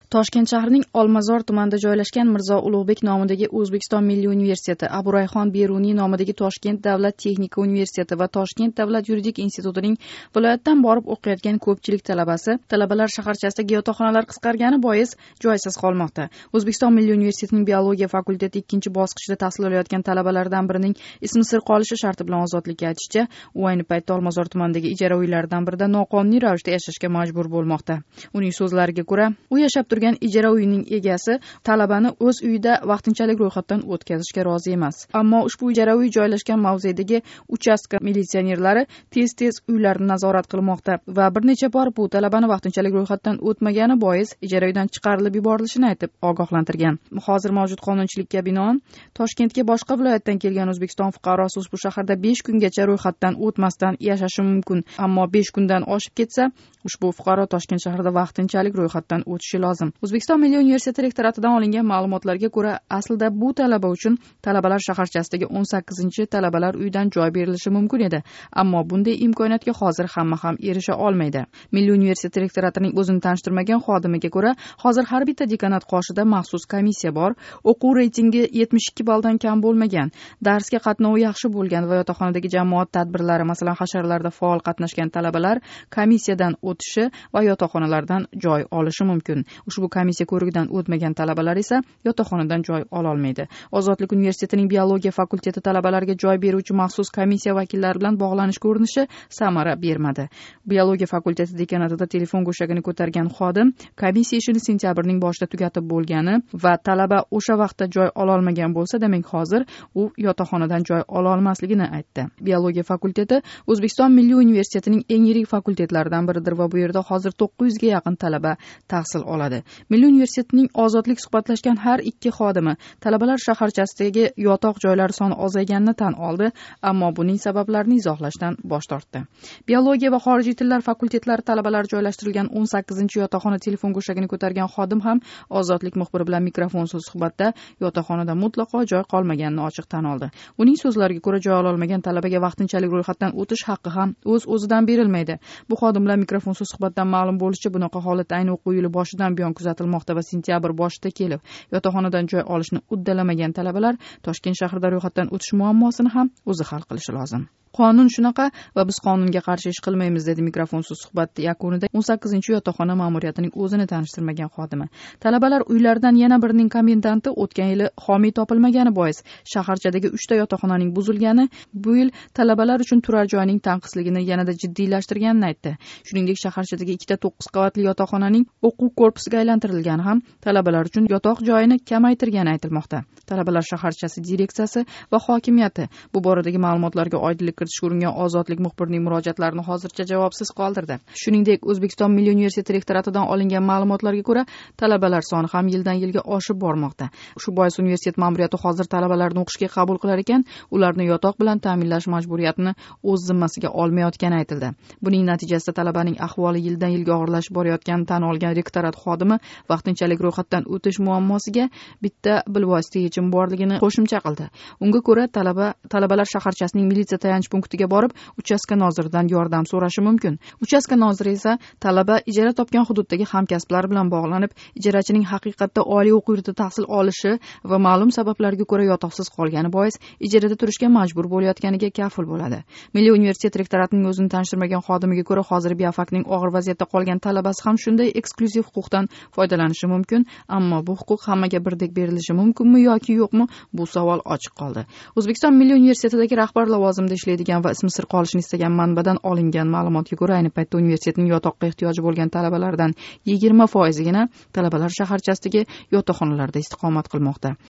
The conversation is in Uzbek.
Toshkent shahrining Olmazor tumanida joylashgan Mirzo Ulug'bek nomidagi O'zbekiston Milliy universiteti, Abu Rayhon Beruniy nomidagi Toshkent davlat texnika universiteti va Toshkent davlat yuridik institutining viloyatdan borib o'qiyotgan ko'pchilik talabalar shaharchasidagi yotoqxonalar qisqargani bois joysiz qolmoqda. O'zbekiston Milliy universitetining biologiya fakulteti 2-bosqichda tahsil olayotgan talabalardan birining ismi sir qolishi sharti bilan ozodlikka aytishicha, u ayni paytda Olmazor tumanidagi ijara uylaridan birida noqonuniy ravishda yashashga majbur bo'lmoqda. Uning so'zlariga ko'ra, u yashab turgan ijara uyining egasi talabani o'z uyida vaqtinchalik ro'yxatdan o'tkazishga rozi emas. Ammo ushbu ijara uyi joylashgan mavzedagi uchastka militsionerlari tez-tez uylarni nazorat qilmoqda va bir necha bor bu talabani vaqtinchalik ro'yxatdan o'tmagani bois ijara uydan chiqarilib yuborilishini aytib ogohlantirgan. Hozir mavjud qonunchilikka binoan Toshkentga boshqa viloyatdan kelgan O'zbekiston fuqarosi ushbu shaharda 5 kungacha ro'yxatdan o'tmasdan yashashi mumkin. Ammo 5 kundan oshib ketsa, ushbu fuqaro Toshkent shahrida vaqtinchalik ro'yxatdan o'tishi lozim. O'zbekiston Milliy universiteti rektoratidan olingan ma'lumotlarga ko'ra, aslida bu talaba uchun talabalar shaharchasidagi 18-talabalar uyidan joy berilishi mumkin edi. Ammo bunday imkoniyatga hozir hamma ham erisha olmaydi. Milliy universitet rektoratining o'zini tanishtirmagan xodimiga ko'ra, hozir har bitta dekanat qoshida maxsus komissiya bor. O'quv reytingi 72 balldan kam bo'lmagan, darsga qatnovi yaxshi bo'lgan va yotoqxonadagi jamoat tadbirlari, masalan, hasharlarda faol qatnashgan talabalar komissiyadan o'tishi va yotoqxonalardan joy olishi mumkin. Ushbu komissiya ko'rigidan o'tmagan talabalar esa yotoqxonadan joy ola olmaydi. Ozodlik universitetining biologiya fakulteti talabalarga joy beruvchi maxsus komissiya vakillari bilan bog'lanishga urinishi samara bermadi. Biologiya fakulteti dekanatida telefon go'shagini ko'targan xodim komissiya ishini sentyabrning boshida tugatib bo'lgani va talaba o'sha vaqtda joy ola olmagan bo'lsa, demak hozir u yotoqxonadan joy ola olmasligini aytdi. Biologiya fakulteti O'zbekiston Milliy universitetining eng yirik fakultetlaridan biridir va bu yerda hozir 900 ga yaqin talaba tahsil oladi. Milliy universitetning ozodlik suhbatlashgan har ikki xodimi talabalar shaharchasidagi yotoq joylar soni ozayganini tan oldi, ammo buning sabablarini izohlashdan bosh tortdi. Biologiya va xorijiy tillar fakultetlari talabalar joylashtirilgan 18-yotoqxona telefon go'shagini ko'targan xodim ham ozodlik muxbiri bilan mikrofonsiz suhbatda yotoqxonada mutlaqo joy qolmaganini ochiq tan oldi. Uning so'zlariga ko'ra, joy ola olmagan talabaga vaqtinchalik ro'yxatdan o'tish haqqi ham o'z-o'zidan berilmaydi. Bu xodim bilan mikrofonsiz suhbatdan ma'lum bo'lishicha, bunaqa holat ayni o'quv yili boshidan buyon kuzatilmoqda va sentyabr boshida kelib, yotoqxonadan joy olishni uddalamagan talabalar Toshkent shahrida ro'yxatdan o'tish muammosini ham o'zi hal qilishi lozim. Qonun shunaqa va biz qonunga qarshi ish qilmaymiz, dedi mikrofonsiz suhbat yakunida 18-yotoqxona ma'muriyatining o'zini tanishtirmagan xodimi. Talabalar uylaridan yana birining komendanti o'tgan yili homiy topilmagani bois shaharchadagi 3 ta yotoqxonaning buzilgani bu yil talabalar uchun turar joyning tanqisligini yanada jiddiylashtirganini aytdi. Shuningdek, shaharchadagi 2 ta 9 qavatli yotoqxonaning o'quv korpusiga aylantirilgani ham talabalar uchun yotoq joyini kamaytirgani aytilmoqda. Talabalar shaharchasi direksiyasi va hokimiyati bu boradagi ma'lumotlarga oydinlik kiritishga uringan ozodlik muxbirining murojaatlarini hozircha javobsiz qoldirdi. Shuningdek, O'zbekiston Milliy universiteti rektoratidan olingan ma'lumotlarga ko'ra, talabalar soni ham yildan yilga oshib bormoqda. Shu bois universitet ma'muriyati hozir talabalarni o'qishga qabul qilar ekan, ularni yotoq bilan ta'minlash majburiyatini o'z zimmasiga olmayotgani aytildi. Buning natijasida talabaning ahvoli yildan yilga og'irlashib borayotganini tan olgan rektorat xodimi vaqtinchalik ro'yxatdan o'tish muammosiga bitta bilvosita yechim borligini qo'shimcha qildi. Unga ko'ra, talabalar shaharchasining militsiya tayanch punktiga borib, uchastka noziridan yordam so'rashi mumkin. Uchastka noziri esa talaba ijara topgan hududdagi hamkasblari bilan bog'lanib, ijarachining haqiqatda oliy o'quv yurtida tahsil olishi va ma'lum sabablarga ko'ra yotoqsiz qolgani bois ijarada turishga majbur bo'layotganiga kafil bo'ladi. Milliy universitet rektoratining o'zini tanishtirmagan xodimiga ko'ra, hozir biofakning og'ir vaziyatda qolgan talabasi ham shunday eksklyuziv huquqdan foydalanishi mumkin, ammo bu huquq hammaga birdek berilishi mumkinmi yoki yo'qmi, bu savol ochiq qoldi. O'zbekiston Milliy universitetidagi rahbar lavozimida ishlaydigan va ismi sir qolishini istagan manbadan olingan ma'lumotga ko'ra, ayni paytda universitetning yotoqqa ehtiyoji bo'lgan talabalardan 20% talabalar shaharchasidagi yotoqxonalarda istiqomat qilmoqda.